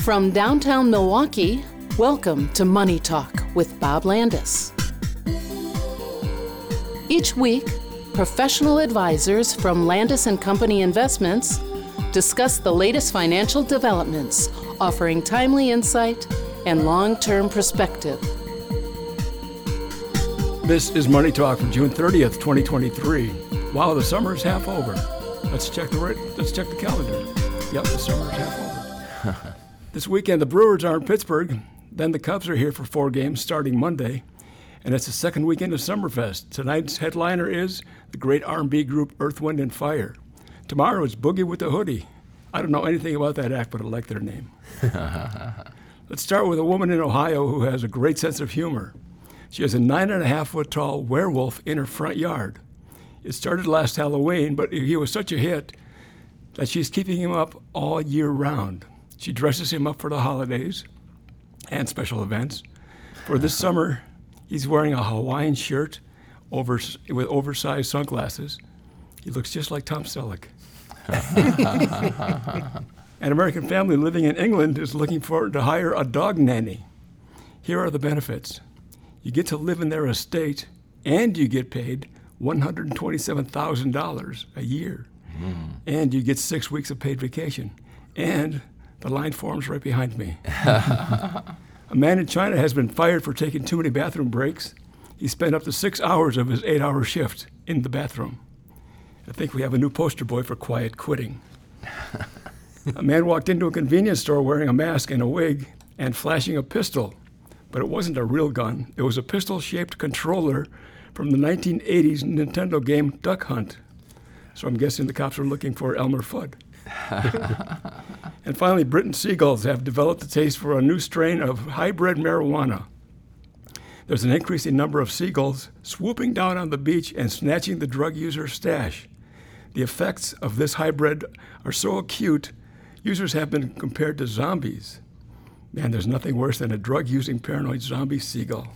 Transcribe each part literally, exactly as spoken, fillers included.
From downtown Milwaukee, welcome to Money Talk with Bob Landis. Each week, professional advisors from Landis and Company Investments discuss the latest financial developments, offering timely insight and long-term perspective. This is Money Talk for June thirtieth, twenty twenty-three. Wow, the summer is half over. Let's check the let's check the calendar. Yep, the summer is half over. This weekend, the Brewers are in Pittsburgh. Then the Cubs are here for four games starting Monday. And it's the second weekend of Summerfest. Tonight's headliner is the great R and B group Earth, Wind and Fire. Tomorrow is Boogie with the Hoodie. I don't know anything about that act, but I like their name. Let's start with a woman in Ohio who has a great sense of humor. She has a nine and a half foot tall werewolf in her front yard. It started last Halloween, but he was such a hit that she's keeping him up all year round. She dresses him up for the holidays and special events. For this summer, he's wearing a Hawaiian shirt over, with oversized sunglasses. He looks just like Tom Selleck. An American family living in England is looking for to hire a dog nanny. Here are the benefits. You get to live in their estate, and you get paid one hundred twenty-seven thousand dollars a year. Mm. And you get six weeks of paid vacation. And the line forms right behind me. A man in China has been fired for taking too many bathroom breaks. He spent up to six hours of his eight-hour shift in the bathroom. I think we have a new poster boy for quiet quitting. A man walked into a convenience store wearing a mask and a wig and flashing a pistol. But it wasn't a real gun. It was a pistol-shaped controller from the nineteen eighties Nintendo game Duck Hunt. So I'm guessing the cops were looking for Elmer Fudd. And finally, Britain seagulls have developed a taste for a new strain of hybrid marijuana. There's an increasing number of seagulls swooping down on the beach and snatching the drug user's stash. The effects of this hybrid are so acute, users have been compared to zombies. Man, there's nothing worse than a drug-using paranoid zombie seagull.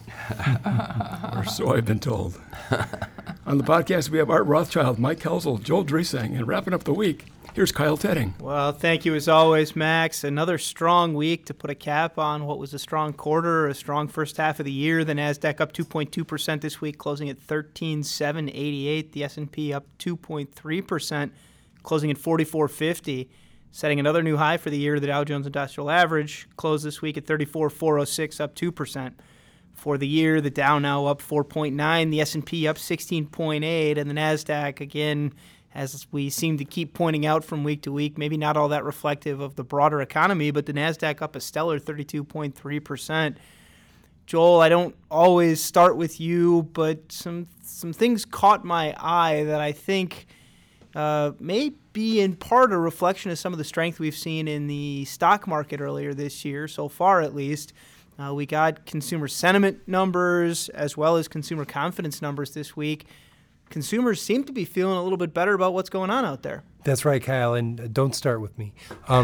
Or so I've been told. On the podcast, we have Art Rothschild, Mike Helsel, Joel Dresang, and wrapping up the week, here's Kyle Tedding. Well, thank you as always, Max. Another strong week to put a cap on what was a strong quarter, a strong first half of the year. The NASDAQ up two point two percent this week, closing at thirteen thousand seven hundred eighty-eight. The S and P up two point three percent, closing at forty-four fifty. Setting another new high for the year, the Dow Jones Industrial Average closed this week at thirty-four thousand four hundred six, up two percent. For the year, the Dow now up four point nine, the S and P up sixteen point eight, and the NASDAQ, again, as we seem to keep pointing out from week to week, maybe not all that reflective of the broader economy, but the NASDAQ up a stellar thirty-two point three percent. Joel, I don't always start with you, but some some things caught my eye that I think uh, may be in part a reflection of some of the strength we've seen in the stock market earlier this year, so far at least. Uh, we got consumer sentiment numbers as well as consumer confidence numbers this week. Consumers seem to be feeling a little bit better about what's going on out there. That's right, Kyle, and don't start with me. Um,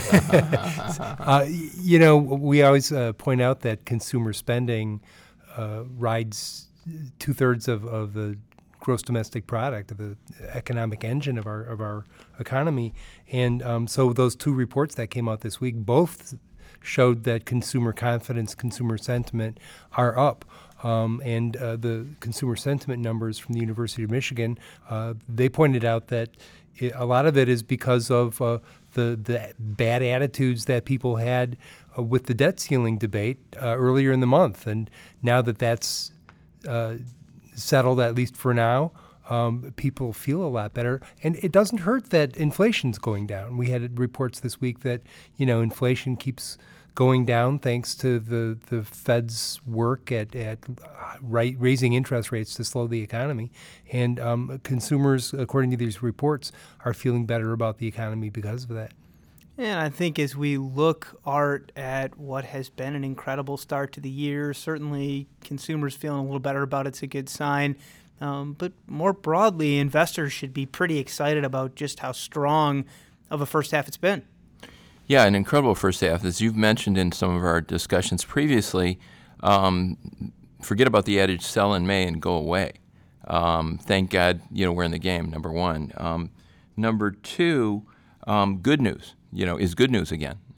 uh, you know, we always uh, point out that consumer spending uh, rides two-thirds of, of the gross domestic product, of the economic engine of our of our economy. And um, so those two reports that came out this week both showed that consumer confidence, consumer sentiment are up. Um, and uh, the consumer sentiment numbers from the University of Michigan, uh, they pointed out that it, a lot of it is because of uh, the, the bad attitudes that people had uh, with the debt ceiling debate uh, earlier in the month. And now that that's uh, settled, at least for now, um, people feel a lot better. And it doesn't hurt that inflation's going down. We had reports this week that, you know, inflation keeps going down thanks to the, the Fed's work at, at right, raising interest rates to slow the economy. And um, consumers, according to these reports, are feeling better about the economy because of that. And I think as we look, Art, at what has been an incredible start to the year, certainly consumers feeling a little better about it's a good sign. Um, but more broadly, investors should be pretty excited about just how strong of a first half it's been. Yeah, an incredible first half. As you've mentioned in some of our discussions previously, um, forget about the adage, sell in May and go away. Um, thank God, you know, we're in the game, number one. Um, number two, um, good news, you know, is good news again.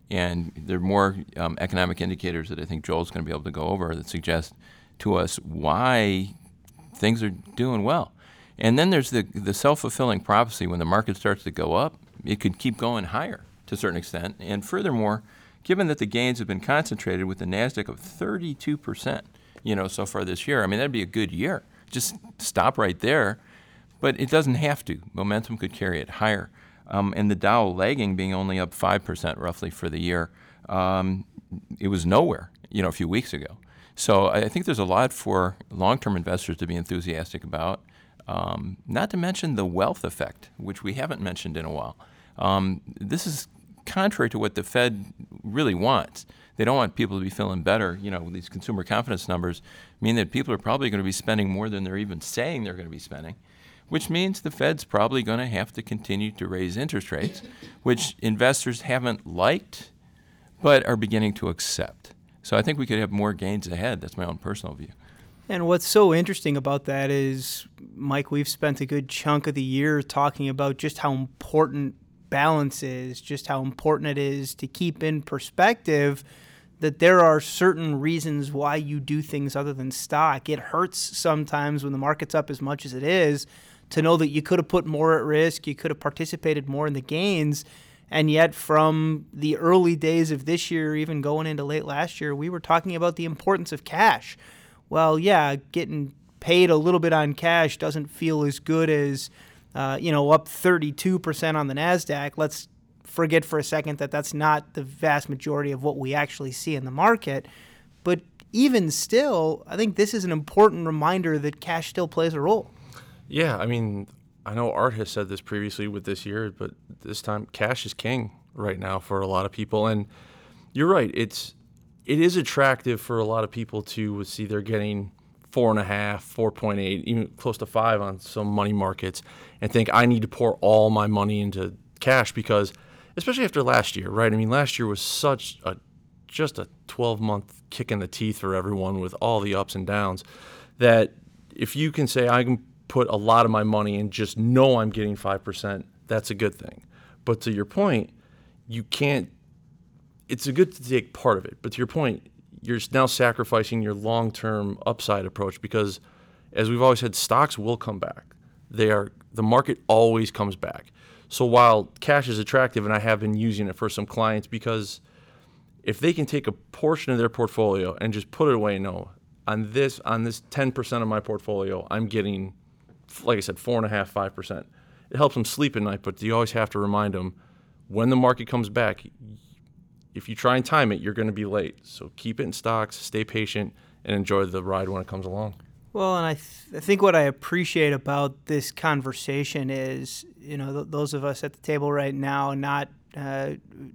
And there are more um, economic indicators that I think Joel's going to be able to go over that suggest to us why things are doing well. And then there's the, the self-fulfilling prophecy. When the market starts to go up, it could keep going higher to a certain extent. And furthermore, given that the gains have been concentrated with the NASDAQ of thirty-two percent, you know, so far this year, I mean, that'd be a good year. Just stop right there. But it doesn't have to. Momentum could carry it higher. Um, and the Dow lagging being only up five percent roughly for the year, um, it was nowhere, you know, a few weeks ago. So I think there's a lot for long-term investors to be enthusiastic about, um, not to mention the wealth effect, which we haven't mentioned in a while. Um, this is contrary to what the Fed really wants. They don't want people to be feeling better. You know, these consumer confidence numbers mean that people are probably going to be spending more than they're even saying they're going to be spending, which means the Fed's probably going to have to continue to raise interest rates, which investors haven't liked but are beginning to accept. So I think we could have more gains ahead. That's my own personal view. And what's so interesting about that is, Mike, we've spent a good chunk of the year talking about just how important balance is, just how important it is to keep in perspective that there are certain reasons why you do things other than stock. It hurts sometimes when the market's up as much as it is to know that you could have put more at risk, you could have participated more in the gains, and yet from the early days of this year, even going into late last year, we were talking about the importance of cash. Well, yeah, getting paid a little bit on cash doesn't feel as good as, uh, you know, up thirty-two percent on the NASDAQ. Let's forget for a second that that's not the vast majority of what we actually see in the market. But even still, I think this is an important reminder that cash still plays a role. Yeah, I mean, I know Art has said this previously with this year, but this time cash is king right now for a lot of people. And you're right, it's it is attractive for a lot of people to see they're getting four and a half, four point eight, even close to five on some money markets, and think I need to pour all my money into cash because, especially after last year, right? I mean, last year was such a just a twelve-month kick in the teeth for everyone with all the ups and downs that if you can say I can put a lot of my money and just know I'm getting five percent, that's a good thing. But to your point, you can't, it's a good to take part of it. But to your point, you're now sacrificing your long-term upside approach because, as we've always said, stocks will come back. They are, the market always comes back. So while cash is attractive, and I have been using it for some clients because if they can take a portion of their portfolio and just put it away, no, on this, on this ten percent of my portfolio, I'm getting, like I said, four and a half, five percent. It helps them sleep at night, but you always have to remind them when the market comes back, if you try and time it, you're going to be late. So keep it in stocks, stay patient, and enjoy the ride when it comes along. Well, and I, th- I think what I appreciate about this conversation is, you know, th- those of us at the table right now, not, uh,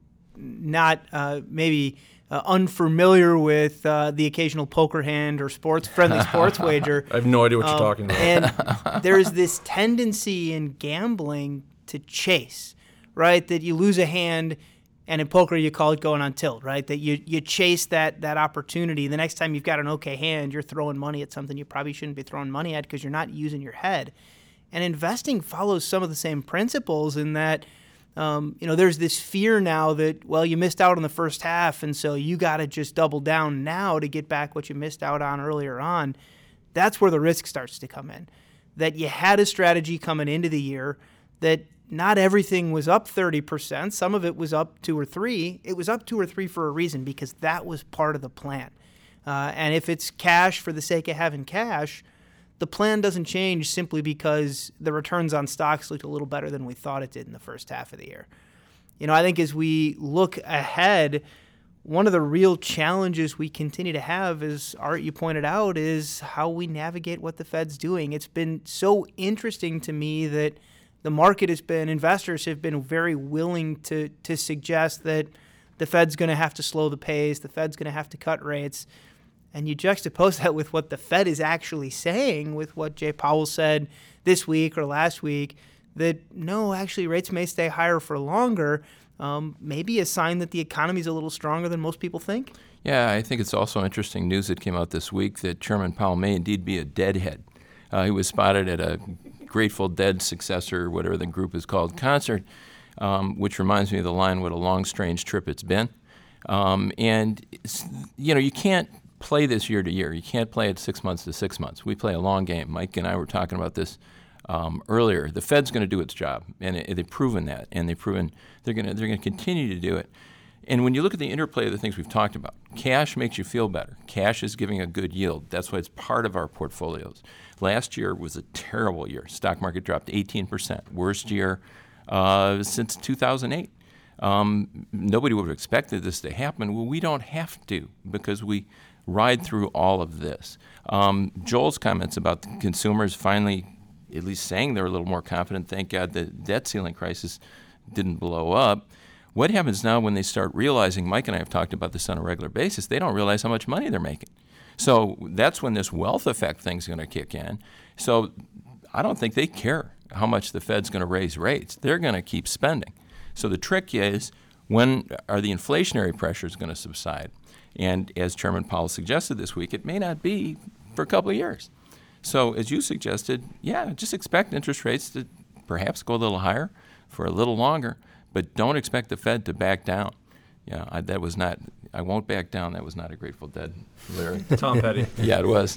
not uh, maybe uh, unfamiliar with uh, the occasional poker hand or sports friendly sports wager. I have no idea what um, you're talking about. And there's this tendency in gambling to chase, right? That you lose a hand. And in poker, you call it going on tilt, right? That you you chase that that opportunity. The next time you've got an okay hand, you're throwing money at something you probably shouldn't be throwing money at because you're not using your head. And investing follows some of the same principles in that, um, you know, there's this fear now that, well, you missed out on the first half, and so you got to just double down now to get back what you missed out on earlier on. That's where the risk starts to come in. That you had a strategy coming into the year that not everything was up thirty percent. Some of it was up two or three. It was up two or three for a reason because that was part of the plan. Uh, and if it's cash for the sake of having cash, the plan doesn't change simply because the returns on stocks looked a little better than we thought it did in the first half of the year. You know, I think as we look ahead, one of the real challenges we continue to have, as Art, you pointed out, is how we navigate what the Fed's doing. It's been so interesting to me that the market has been, investors have been very willing to to suggest that the Fed's going to have to slow the pace, the Fed's going to have to cut rates. And you juxtapose that with what the Fed is actually saying, with what Jay Powell said this week or last week, that no, actually rates may stay higher for longer, um, maybe a sign that the economy is a little stronger than most people think. Yeah, I think it's also interesting news that came out this week that Chairman Powell may indeed be a deadhead. Uh, he was spotted at a Grateful Dead successor, whatever the group is called, concert, um, which reminds me of the line, what a long, strange trip it's been. Um, and, it's- you know, you can't play this year to year. You can't play it six months to six months. We play a long game. Mike and I were talking about this um, earlier. The Fed's going to do its job, and it, they've proven that, and they've proven they're going to they're going to continue to do it. And when you look at the interplay of the things we've talked about, cash makes you feel better. Cash is giving a good yield. That's why it's part of our portfolios. Last year was a terrible year. Stock market dropped eighteen percent, worst year uh, since two thousand eight. Um, nobody would have expected this to happen. Well, we don't have to because we ride through all of this. Um, Joel's comments about the consumers finally at least saying they're a little more confident, thank God the debt ceiling crisis didn't blow up. What happens now when they start realizing, Mike and I have talked about this on a regular basis, they don't realize how much money they're making. So that's when this wealth effect thing's going to kick in. So I don't think they care how much the Fed's going to raise rates. They're going to keep spending. So the trick is, when are the inflationary pressures going to subside? And as Chairman Powell suggested this week, it may not be for a couple of years. So as you suggested, yeah, just expect interest rates to perhaps go a little higher for a little longer, but don't expect the Fed to back down. Yeah, I, that was not, I won't back down. That was not a Grateful Dead lyric. Tom Petty. Yeah, it was.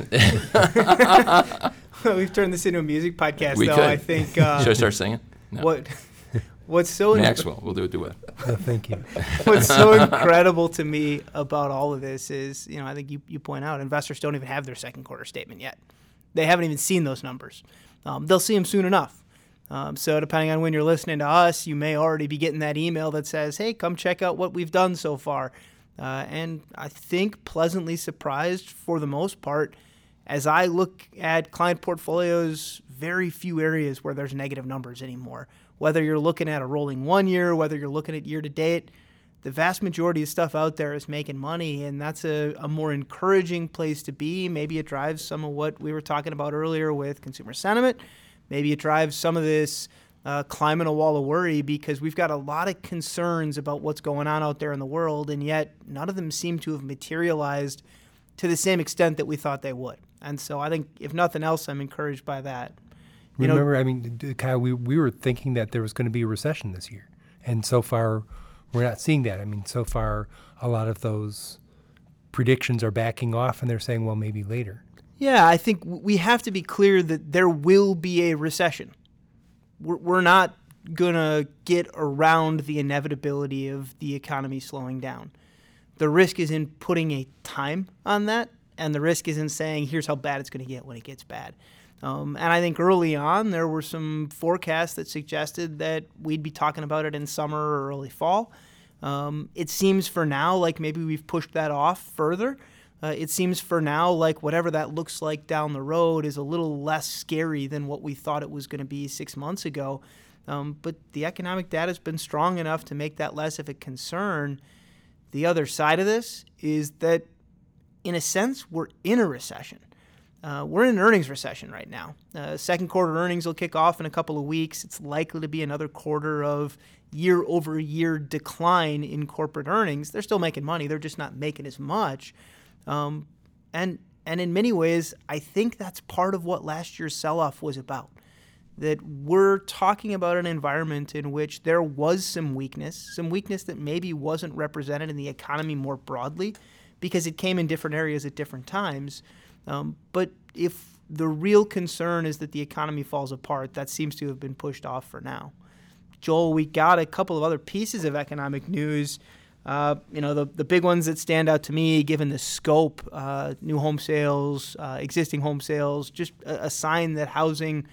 We've turned this into a music podcast, We though. could. I think. Uh, Should I start singing? No. What? What's so Maxwell, we'll do a duet. No, thank you. What's so incredible to me about all of this is, you know, I think you, you point out investors don't even have their second quarter statement yet. They haven't even seen those numbers. Um, they'll see them soon enough. Um, so depending on when you're listening to us, you may already be getting that email that says, hey, come check out what we've done so far. Uh, and I think pleasantly surprised for the most part, as I look at client portfolios, very few areas where there's negative numbers anymore. Whether you're looking at a rolling one year, whether you're looking at year to date, the vast majority of stuff out there is making money, and that's a, a more encouraging place to be. Maybe it drives some of what we were talking about earlier with consumer sentiment. Maybe it drives some of this uh, climbing a wall of worry, because we've got a lot of concerns about what's going on out there in the world, and yet none of them seem to have materialized to the same extent that we thought they would. And so I think, if nothing else, I'm encouraged by that. You Remember, know, I mean, d- Kyle, we, we were thinking that there was going to be a recession this year. And so far, we're not seeing that. I mean, so far, a lot of those predictions are backing off, and they're saying, well, maybe later. Yeah, I think we have to be clear that there will be a recession. We're, we're not going to get around the inevitability of the economy slowing down. The risk is in putting a time on that, and the risk is in saying, here's how bad it's going to get when it gets bad. Um, and I think early on, there were some forecasts that suggested that we'd be talking about it in summer or early fall. Um, it seems for now like maybe we've pushed that off further. Uh, it seems for now like whatever that looks like down the road is a little less scary than what we thought it was going to be six months ago. Um, but the economic data has been strong enough to make that less of a concern. The other side of this is that, in a sense, we're in a recession. Uh, we're in an earnings recession right now. Uh, second quarter earnings will kick off in a couple of weeks. It's likely to be another quarter of year-over-year decline in corporate earnings. They're still making money. They're just not making as much. Um, and and in many ways, I think that's part of what last year's sell-off was about. That we're talking about an environment in which there was some weakness, some weakness that maybe wasn't represented in the economy more broadly because it came in different areas at different times. Um, but if the real concern is that the economy falls apart, that seems to have been pushed off for now. Joel, we got a couple of other pieces of economic news. Uh, you know, the, the big ones that stand out to me, given the scope, uh, new home sales, uh, existing home sales, just a, a sign that housing,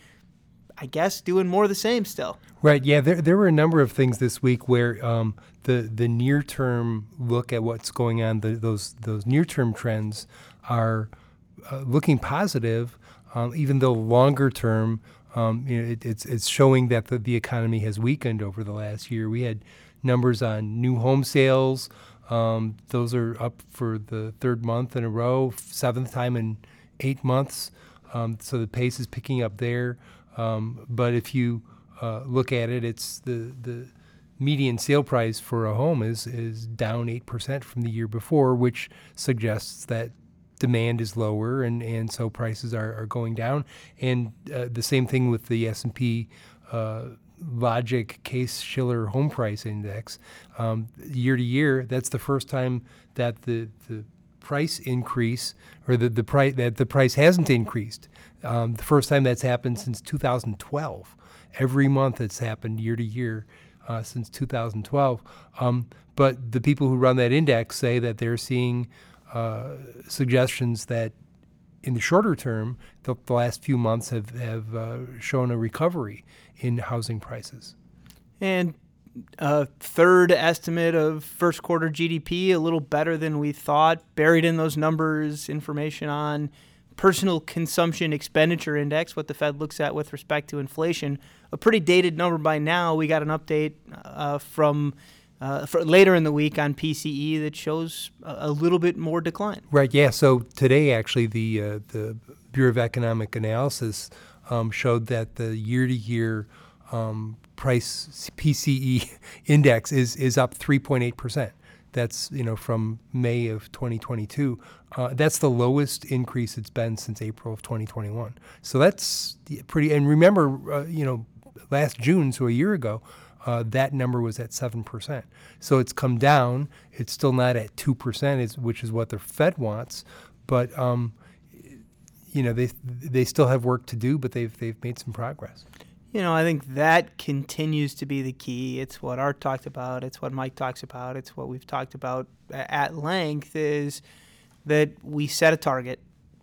I guess, doing more of the same still. Right. Yeah. There, there were a number of things this week where um, the the near term look at what's going on, the, those those near term trends are uh, looking positive, um, even though longer term, um, you know, it, it's it's showing that the, the economy has weakened over the last year. We had numbers on new home sales; um, those are up for the third month in a row, seventh time in eight months. Um, so the pace is picking up there. Um, but if you uh, look at it, it's the the median sale price for a home is is down eight percent from the year before, which suggests that demand is lower, and, and so prices are, are going down. And uh, the same thing with the S and P uh, Logic Case-Shiller Home Price Index, um, year to year, that's the first time that the, the price increase or the, the price that the price hasn't increased. Um, the first time that's happened since two thousand twelve. Every month it's happened year to year uh, since two thousand twelve. Um, but the people who run that index say that they're seeing uh, suggestions that in the shorter term, the, the last few months have, have uh, shown a recovery in housing prices. And a third estimate of first quarter G D P, a little better than we thought. Buried in those numbers, information on personal consumption expenditure index, what the Fed looks at with respect to inflation. A pretty dated number by now. We got an update uh, from uh, for later in the week on P C E that shows a, a little bit more decline. Right, yeah. So today, actually, the uh, the Bureau of Economic Analysis um, showed that the year-to-year um, price P C E index is is up three point eight percent. That's, you know, from May of twenty twenty-two. Uh, that's the lowest increase it's been since April of twenty twenty-one. So that's pretty. And remember, uh, you know, last June, so a year ago, uh, that number was at seven percent. So it's come down. It's still not at two percent, which is what the Fed wants. But um, you know, they they still have work to do, but they've they've made some progress. You know, I think that continues to be the key. It's what Art talked about. It's what Mike talks about. It's what we've talked about at length, is that we set a target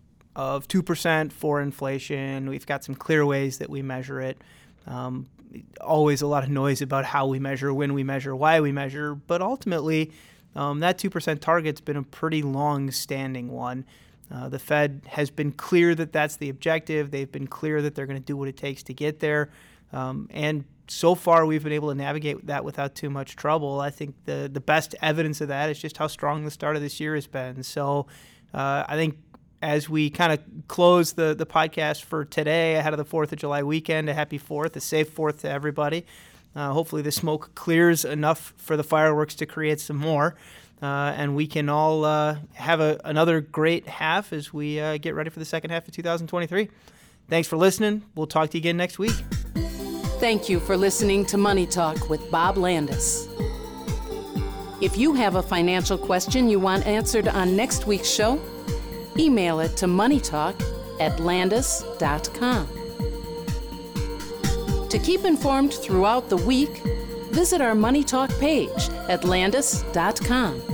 of two percent for inflation. We've got some clear ways that we measure it. Um, always a lot of noise about how we measure, when we measure, why we measure. But ultimately, um, that two percent target's been a pretty long-standing one. Uh, the Fed has been clear that that's the objective. They've been clear that they're going to do what it takes to get there. Um, and so far, we've been able to navigate that without too much trouble. I think the, the best evidence of that is just how strong the start of this year has been. So uh, I think as we kind of close the, the podcast for today, ahead of the fourth of July weekend, a happy fourth, a safe fourth to everybody. Uh, hopefully the smoke clears enough for the fireworks to create some more. Uh, and we can all uh, have a, another great half as we uh, get ready for the second half of two thousand twenty-three. Thanks for listening. We'll talk to you again next week. Thank you for listening to Money Talk with Bob Landis. If you have a financial question you want answered on next week's show, email it to moneytalk at landis dot com. To keep informed throughout the week, visit our Money Talk page at landis dot com.